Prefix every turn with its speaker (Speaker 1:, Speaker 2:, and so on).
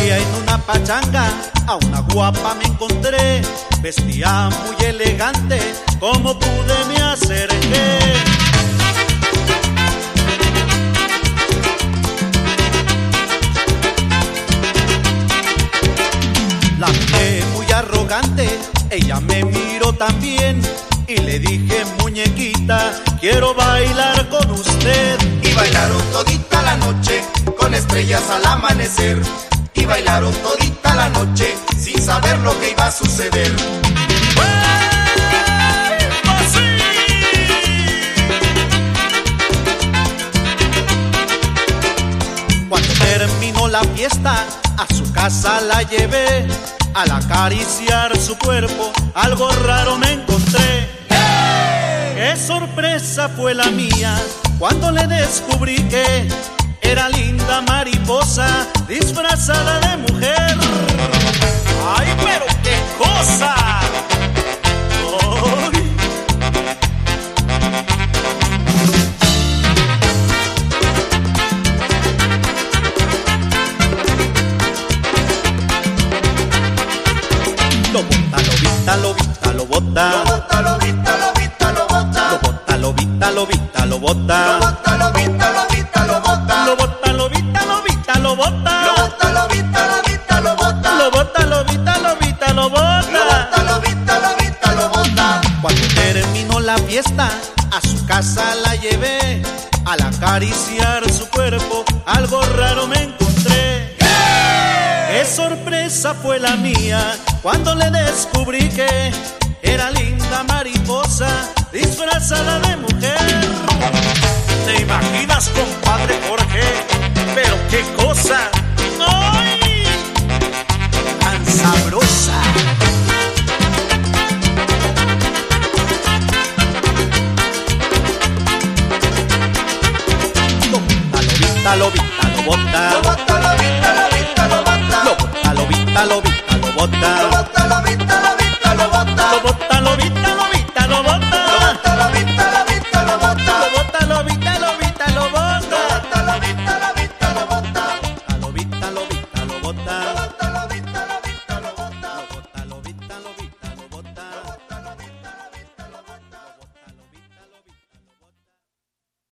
Speaker 1: día en una pachanga a una guapa me encontré, vestía muy elegante, como pude me acerqué. La miré muy arrogante, ella me miró también y le dije: muñequita, quiero bailar con usted.
Speaker 2: Y bailaron todita la noche, con estrellas al amanecer. Y bailaron todita la noche, sin saber lo que iba a suceder.
Speaker 1: Cuando terminó la fiesta, a su casa la llevé. Al acariciar su cuerpo, algo raro me encontré. ¡Qué sorpresa fue la mía cuando le descubrí que era linda mariposa disfrazada de mujer! ¡Ay, pero qué cosa! ¡Ay! Lo bota, lo bota, lo bota.
Speaker 2: Lo bota, lo bita, lo bita, lo bota.
Speaker 1: Lo bota, lo bita, lo bita, lo bota.
Speaker 2: Lo bota, lo bita, lo bita, lo bota.
Speaker 1: Lo bota, lo bita, lo bita, lo bota.
Speaker 2: Lo bota, lo bita, lo bita, lo bota.
Speaker 1: Lo bota, lo bita, lo bita, lo bota.
Speaker 2: Lo bota, lo bita, lo bita, lo bota.
Speaker 1: Cuando terminó la fiesta, a su casa la llevé. Al acariciar su cuerpo, algo raro me encontré. ¡Qué sorpresa fue la mía cuando le descubrí que era linda mariposa disfrazada de mujer! ¿Te imaginas, compadre Jorge? Pero qué cosa, ¡ay!, tan sabrosa. Lo bita, lo bota.
Speaker 2: Lo bota, lo bita, lo bita, lo bota.
Speaker 1: Lo bota, lo bita, lo bita, lo bota.
Speaker 2: Lo bota, lo bita, lo bita, lo bota.